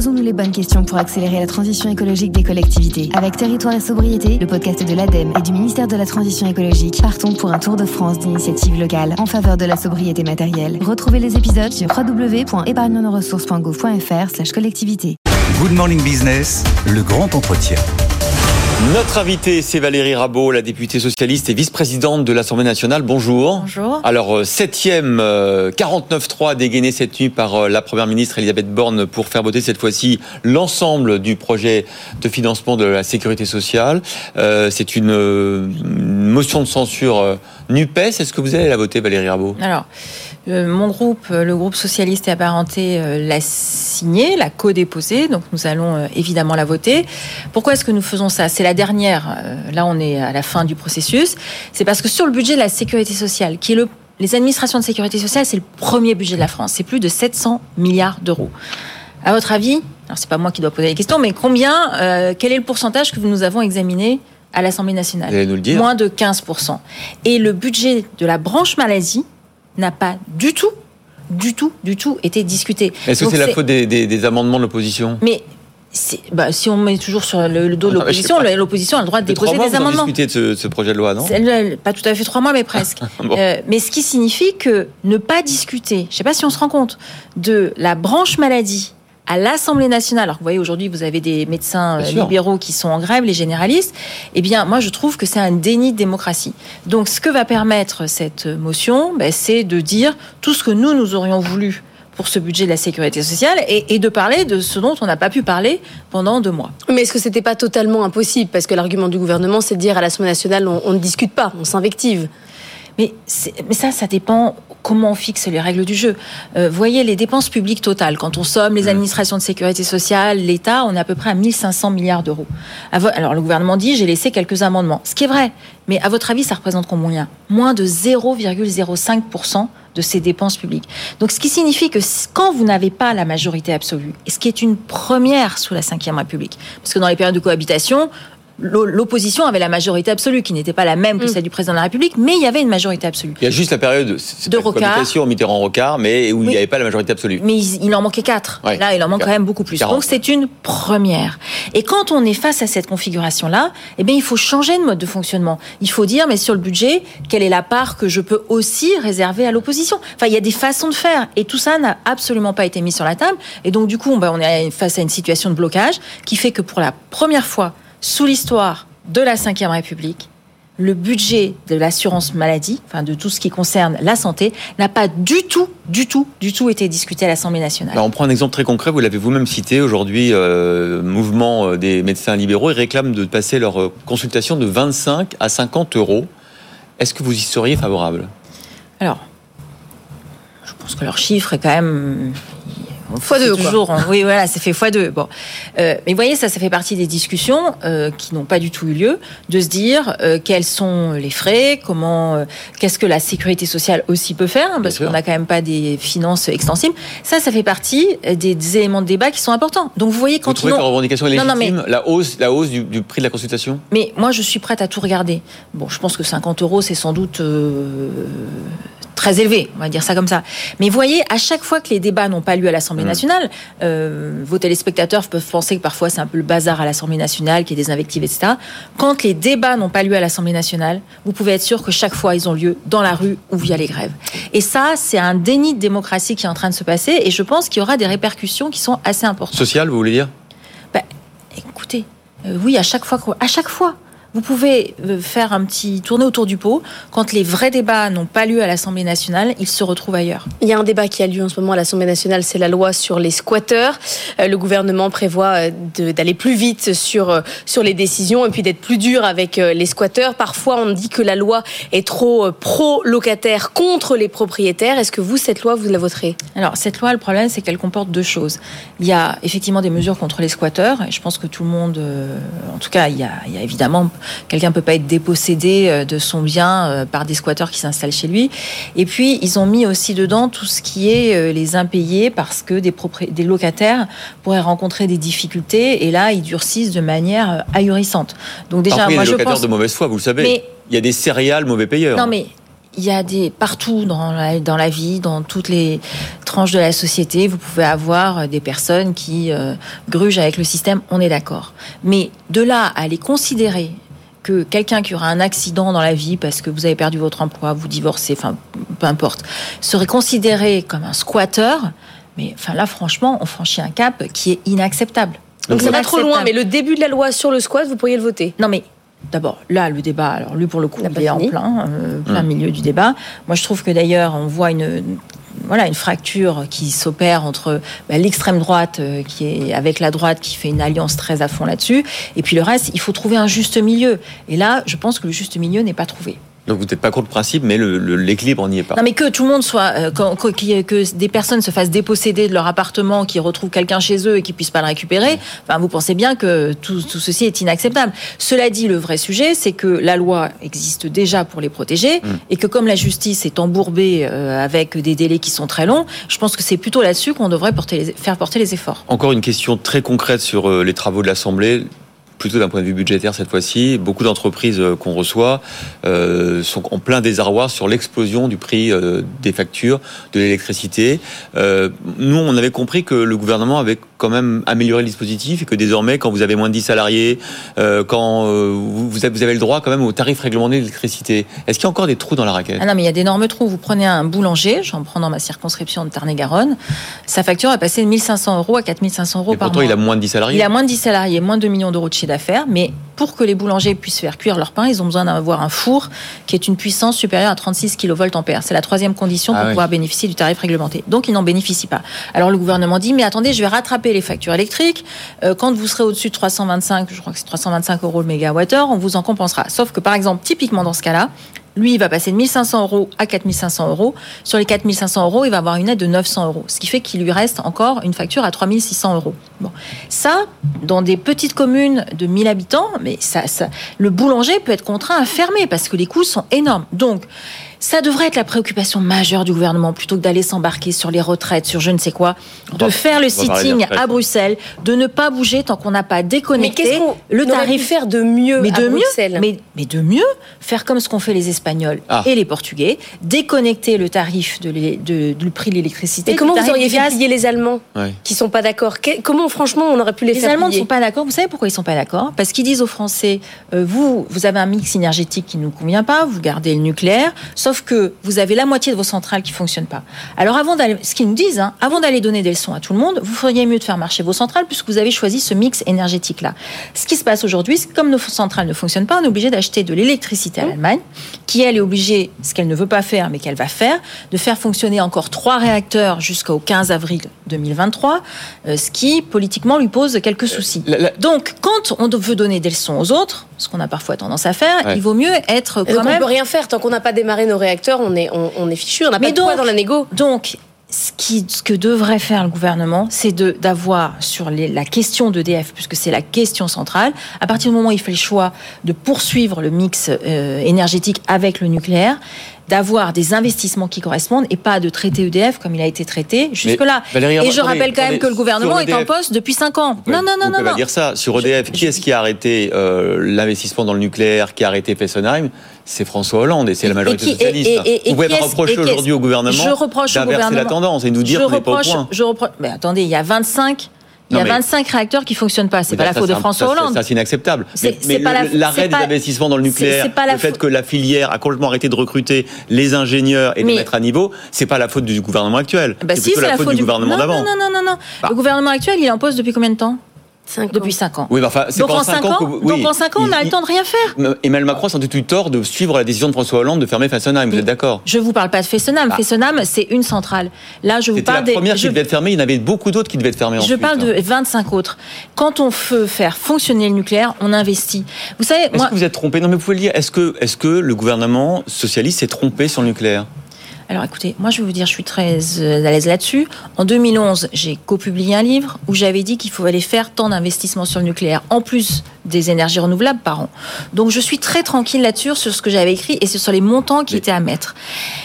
Posons-nous les bonnes questions pour accélérer la transition écologique des collectivités. Avec Territoire et Sobriété, le podcast de l'ADEME et du ministère de la Transition écologique, partons pour un tour de France d'initiatives locales en faveur de la sobriété matérielle. Retrouvez les épisodes sur www.épargnenoressources.gouv.fr/collectivité. Good Morning Business, le grand entretien. Notre invitée, c'est Valérie Rabault, la députée socialiste et vice-présidente de l'Assemblée nationale. Bonjour. Bonjour. Alors, 7e 49.3 dégainé cette nuit par la Première ministre Elisabeth Borne pour faire voter cette fois-ci l'ensemble du projet de financement de la sécurité sociale. C'est une motion de censure NUPES. Est-ce que vous allez la voter, Valérie Rabault ? Alors, mon groupe, le groupe socialiste et apparenté, l'a signée, l'a co-déposée, donc nous allons évidemment la voter. Pourquoi est-ce que nous faisons ça ? C'est la dernière, là on est à la fin du processus. C'est parce que sur le budget de la sécurité sociale, qui est les administrations de sécurité sociale, c'est le premier budget de la France, c'est plus de 700 milliards d'euros. À votre avis, alors c'est pas moi qui dois poser les questions, mais quel est le pourcentage que nous avons examiné à l'Assemblée nationale ? Vous allez nous le dire. Moins de 15%. Et le budget de la branche maladie n'a pas du tout été discuté. Est-ce que c'est la faute des amendements de l'opposition ? Mais si on met toujours sur le dos de l'opposition, l'opposition a le droit de déposer des amendements. Vous avez discuté de ce projet de loi, non ? Pas tout à fait 3 mois, mais presque. Bon. Mais ce qui signifie que ne pas discuter, je ne sais pas si on se rend compte, de la branche maladie à l'Assemblée nationale, alors vous voyez aujourd'hui vous avez des médecins libéraux qui sont en grève, les généralistes, eh bien moi je trouve que c'est un déni de démocratie. Donc ce que va permettre cette motion, c'est de dire tout ce que nous aurions voulu pour ce budget de la sécurité sociale et de parler de ce dont on n'a pas pu parler pendant 2 mois. Mais est-ce que c'était pas totalement impossible ? Parce que l'argument du gouvernement, c'est de dire à l'Assemblée nationale, on ne discute pas, on s'invective. Mais ça dépend comment on fixe les règles du jeu. Voyez les dépenses publiques totales. Quand on somme les administrations de sécurité sociale, l'État, on est à peu près à 1500 milliards d'euros. Alors le gouvernement dit, j'ai laissé quelques amendements. Ce qui est vrai. Mais à votre avis, ça représente combien ? Moins de 0,05% de ces dépenses publiques. Donc ce qui signifie que quand vous n'avez pas la majorité absolue, et ce qui est une première sous la Ve République, parce que dans les périodes de cohabitation, l'opposition avait la majorité absolue, qui n'était pas la même que celle du président de la République, mais il y avait une majorité absolue. Il y a juste la période de cohabitation Mitterrand-Rocard, mais où il n'y avait pas la majorité absolue. Mais il en manquait 4. Ouais. Là, il en manque quand même beaucoup plus. 40. Donc c'est une première. Et quand on est face à cette configuration-là, eh bien, il faut changer de mode de fonctionnement. Il faut dire, mais sur le budget, quelle est la part que je peux aussi réserver à l'opposition ? Enfin, il y a des façons de faire. Et tout ça n'a absolument pas été mis sur la table. Et donc, du coup, on est face à une situation de blocage qui fait que pour la première fois, sous l'histoire de la Ve République, le budget de l'assurance maladie, enfin de tout ce qui concerne la santé, n'a pas du tout été discuté à l'Assemblée nationale. Alors on prend un exemple très concret, vous l'avez vous-même cité, aujourd'hui, mouvement des médecins libéraux, ils réclament de passer leur consultation de 25 à 50 euros. Est-ce que vous y seriez favorable ? Alors, je pense que leur chiffre est quand même... x2, toujours, oui, voilà, c'est fait x2. Bon, mais vous voyez, ça fait partie des discussions qui n'ont pas du tout eu lieu, de se dire quels sont les frais, qu'est-ce que la sécurité sociale aussi peut faire, parce qu'on n'a quand même pas des finances extensibles. Ça fait partie des éléments de débat qui sont importants. Donc vous voyez, quand vous trouvez que la revendication est légitime, la hausse du prix de la consultation ? Mais moi, je suis prête à tout regarder. Bon, je pense que 50 euros, c'est sans doute très élevé, on va dire ça comme ça. Mais voyez, à chaque fois que les débats n'ont pas lieu à l'Assemblée nationale, vos téléspectateurs peuvent penser que parfois c'est un peu le bazar à l'Assemblée nationale, qu'il y a des invectives, etc. Quand les débats n'ont pas lieu à l'Assemblée nationale, vous pouvez être sûr que chaque fois ils ont lieu dans la rue ou via les grèves. Et ça, c'est un déni de démocratie qui est en train de se passer, et je pense qu'il y aura des répercussions qui sont assez importantes. Social, vous voulez dire ? Écoutez, oui, à chaque fois. Vous pouvez faire un petit tourner autour du pot. Quand les vrais débats n'ont pas lieu à l'Assemblée nationale, ils se retrouvent ailleurs. Il y a un débat qui a lieu en ce moment à l'Assemblée nationale, c'est la loi sur les squatteurs. Le gouvernement prévoit d'aller plus vite sur les décisions et puis d'être plus dur avec les squatteurs. Parfois, on dit que la loi est trop pro-locataire contre les propriétaires. Est-ce que vous, cette loi, vous la voterez ? Alors, cette loi, le problème, c'est qu'elle comporte 2 choses. Il y a effectivement des mesures contre les squatteurs. Et je pense que tout le monde, en tout cas, il y a évidemment... Quelqu'un ne peut pas être dépossédé de son bien par des squatteurs qui s'installent chez lui. Et puis, ils ont mis aussi dedans tout ce qui est les impayés parce que des locataires pourraient rencontrer des difficultés. Et là, ils durcissent de manière ahurissante. Donc déjà, après, moi, il y a des locataires pense... de mauvaise foi, vous le savez. Mais... il y a des céréales mauvais payeurs. Non, mais il y a partout dans la vie, dans toutes les tranches de la société, vous pouvez avoir des personnes qui grugent avec le système, on est d'accord. Mais de là à aller considérer que quelqu'un qui aura un accident dans la vie parce que vous avez perdu votre emploi, vous divorcez, enfin, peu importe, serait considéré comme un squatter, mais enfin là, franchement, on franchit un cap qui est inacceptable. Donc ça va trop loin, mais le début de la loi sur le squat, vous pourriez le voter. Non mais d'abord, là, le débat, alors lui pour le coup, il est en plein milieu du débat. Moi, je trouve que d'ailleurs, on voit une fracture qui s'opère entre l'extrême droite qui est avec la droite qui fait une alliance très à fond là-dessus, et puis le reste, il faut trouver un juste milieu. Et là, je pense que le juste milieu n'est pas trouvé. Donc vous n'êtes pas contre le principe, mais l'équilibre n'y est pas. Non, mais que tout le monde soit, que des personnes se fassent déposséder de leur appartement, qu'ils retrouvent quelqu'un chez eux et qu'ils puissent pas le récupérer. Enfin, vous pensez bien que tout ceci est inacceptable. Cela dit, le vrai sujet, c'est que la loi existe déjà pour les protéger et que comme la justice est embourbée avec des délais qui sont très longs, je pense que c'est plutôt là-dessus qu'on devrait faire porter les efforts. Encore une question très concrète sur les travaux de l'Assemblée. Plutôt d'un point de vue budgétaire cette fois-ci, beaucoup d'entreprises qu'on reçoit sont en plein désarroi sur l'explosion du prix des factures de l'électricité. Nous, on avait compris que le gouvernement avait quand même amélioré le dispositif et que désormais, quand vous avez moins de 10 salariés, quand vous avez le droit quand même au tarif réglementé de l'électricité. Est-ce qu'il y a encore des trous dans la raquette ? Ah non, mais il y a d'énormes trous. Vous prenez un boulanger, j'en prends dans ma circonscription de Tarn-et-Garonne, sa facture est passée de 1 500 € à 4 500 € par mois. Pourtant, il a moins de 10 salariés. Il a moins de 10 salariés, moins de 2 millions d'euros de chiffre d'affaires, mais pour que les boulangers puissent faire cuire leur pain, ils ont besoin d'avoir un four qui est une puissance supérieure à 36 kV/A. C'est la troisième condition pour pouvoir bénéficier du tarif réglementé. Donc, ils n'en bénéficient pas. Alors, le gouvernement dit, mais attendez, je vais rattraper les factures électriques. Quand vous serez au-dessus de 325, je crois que c'est 325 € le mégawattheure, on vous en compensera. Sauf que, par exemple, typiquement dans ce cas-là, lui, il va passer de 1 500 € à 4 500 €. Sur les 4 500 €, il va avoir une aide de 900 €. Ce qui fait qu'il lui reste encore une facture à 3 600 €. Bon. Ça, dans des petites communes de 1000 habitants, mais le boulanger peut être contraint à fermer parce que les coûts sont énormes. Donc, ça devrait être la préoccupation majeure du gouvernement, plutôt que d'aller s'embarquer sur les retraites, sur je ne sais quoi, de faire le sitting à Bruxelles, de ne pas bouger tant qu'on n'a pas déconnecté le tarif. Mais qu'est-ce qu'on aurait pu faire de mieux à Bruxelles ? Mais de mieux, faire comme ce qu'ont fait les Espagnols et les Portugais, déconnecter le tarif du prix de l'électricité. Et comment vous auriez fait plier les Allemands qui ne sont pas d'accord ? Comment, franchement, on aurait pu les faire plier ? Les Allemands ne sont pas d'accord. Vous savez pourquoi ils ne sont pas d'accord ? Parce qu'ils disent aux Français, vous avez un mix énergétique qui ne nous convient pas, vous gardez le nucléaire, sauf que vous avez la moitié de vos centrales qui ne fonctionnent pas. Alors, ce qu'ils nous disent, avant d'aller donner des leçons à tout le monde, vous feriez mieux de faire marcher vos centrales puisque vous avez choisi ce mix énergétique-là. Ce qui se passe aujourd'hui, c'est que comme nos centrales ne fonctionnent pas, on est obligé d'acheter de l'électricité à l'Allemagne, qui, elle, est obligée, ce qu'elle ne veut pas faire, mais qu'elle va faire, de faire fonctionner encore 3 réacteurs jusqu'au 15 avril 2023, ce qui, politiquement, lui pose quelques soucis. Donc, quand on veut donner des leçons aux autres, ce qu'on a parfois tendance à faire, il vaut mieux être quand même... On ne peut rien faire. Tant qu'on n'a pas démarré nos réacteurs, on est fichu, on n'a pas de poids dans la négo. Donc, ce que devrait faire le gouvernement, c'est d'avoir sur la question d'EDF, puisque c'est la question centrale, à partir du moment où il fait le choix de poursuivre le mix énergétique avec le nucléaire, d'avoir des investissements qui correspondent et pas de traiter EDF comme il a été traité jusque-là. Et je rappelle quand même que le gouvernement est en poste depuis 5 ans. Non. On peut pas dire ça. Sur EDF, qui est-ce qui a arrêté l'investissement dans le nucléaire, qui a arrêté Fessenheim ? C'est François Hollande et c'est la majorité socialiste. Vous pouvez pas reprocher aujourd'hui au gouvernement d'inverser la tendance et nous dire qu'on n'est pas au point. Mais attendez, il y a 25 réacteurs qui ne fonctionnent pas. C'est pas la faute de François Hollande. Ça, c'est inacceptable. Mais l'arrêt des investissements dans le nucléaire, le fait que la filière a complètement arrêté de recruter les ingénieurs et de les mettre à niveau, c'est pas la faute du gouvernement actuel. C'est plutôt la faute du gouvernement d'avant. Non. Le gouvernement actuel, il est en poste depuis combien de temps ? Depuis 5 ans. Oui, mais enfin, donc en 5 ans, on a le temps de rien faire. Emmanuel Macron s'en est eu tort de suivre la décision de François Hollande de fermer Fessenheim. Vous êtes d'accord ? Je vous parle pas de Fessenheim. Fessenheim, c'est une centrale. Là, je vous parle la première qui devait être fermée. Il y en avait beaucoup d'autres qui devaient être fermées. Je parle de 25 autres. Quand on veut faire fonctionner le nucléaire, on investit. Vous savez, est-ce que vous êtes trompé ? Non, mais vous pouvez le dire. Est-ce que le gouvernement socialiste s'est trompé sur le nucléaire ? Alors écoutez, moi je vais vous dire, je suis très à l'aise là-dessus. En 2011, j'ai copublié un livre où j'avais dit qu'il fallait faire tant d'investissements sur le nucléaire, en plus des énergies renouvelables par an. Donc je suis très tranquille là-dessus, sur ce que j'avais écrit et sur les montants qui étaient à mettre.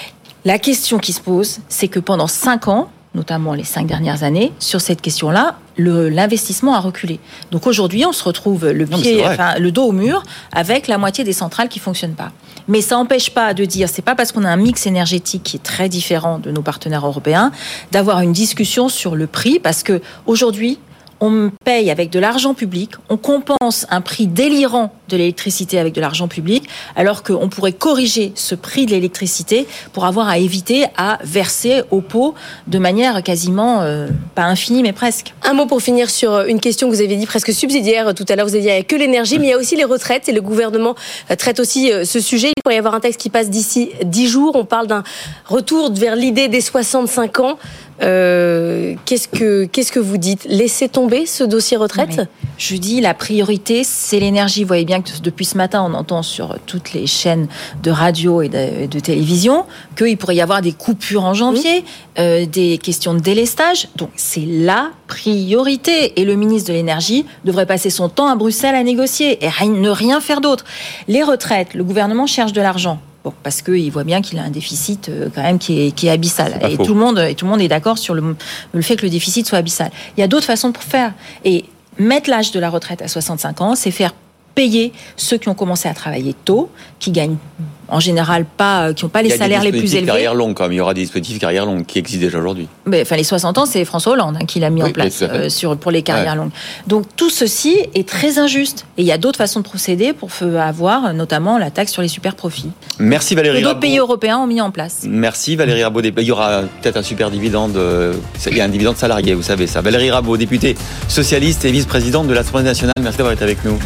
La question qui se pose, c'est que pendant 5 ans, notamment les 5 dernières années, sur cette question-là, l'investissement a reculé. Donc aujourd'hui, on se retrouve le dos au mur avec la moitié des centrales qui fonctionnent pas. Mais ça n'empêche pas de dire, c'est pas parce qu'on a un mix énergétique qui est très différent de nos partenaires européens, d'avoir une discussion sur le prix, parce que aujourd'hui, on paye avec de l'argent public, on compense un prix délirant de l'électricité avec de l'argent public, alors qu'on pourrait corriger ce prix de l'électricité pour avoir à éviter à verser au pot de manière quasiment, pas infinie, mais presque. Un mot pour finir sur une question que vous avez dit presque subsidiaire tout à l'heure. Vous avez dit qu'il n'y avait que l'énergie, mais il y a aussi les retraites, et le gouvernement traite aussi ce sujet. Il pourrait y avoir un texte qui passe d'ici 10 jours. On parle d'un retour vers l'idée des 65 ans. Qu'est-ce que vous dites ? Laissez tomber ce dossier retraite ? Je dis la priorité, c'est l'énergie. Vous voyez bien que depuis ce matin, on entend sur toutes les chaînes de radio et de télévision qu'il pourrait y avoir des coupures en janvier, des questions de délestage. Donc c'est la priorité. Et le ministre de l'Énergie devrait passer son temps à Bruxelles à négocier et ne rien faire d'autre. Les retraites, le gouvernement cherche de l'argent. Bon, parce qu'il voit bien qu'il a un déficit quand même qui est abyssal. Et tout le monde est d'accord sur le fait que le déficit soit abyssal. Il y a d'autres façons de faire. Et mettre l'âge de la retraite à 65 ans, c'est faire payer ceux qui ont commencé à travailler tôt, qui gagnent en général pas, qui n'ont pas les salaires les plus élevés. Carrière longue, quand même. Il y aura des dispositifs carrière longue qui existent déjà aujourd'hui. Mais, les 60 ans, c'est François Hollande qui l'a mis en place pour les carrières longues. Donc tout ceci est très injuste. Et il y a d'autres façons de procéder pour avoir notamment la taxe sur les super profits. Merci Valérie Rabault. D'autres pays européens ont mis en place. Merci Valérie Rabault. Il y aura peut-être un super dividende. Il y a un dividende salarié, vous savez ça. Valérie Rabault, députée socialiste et vice-présidente de l'Assemblée nationale. Merci d'avoir été avec nous.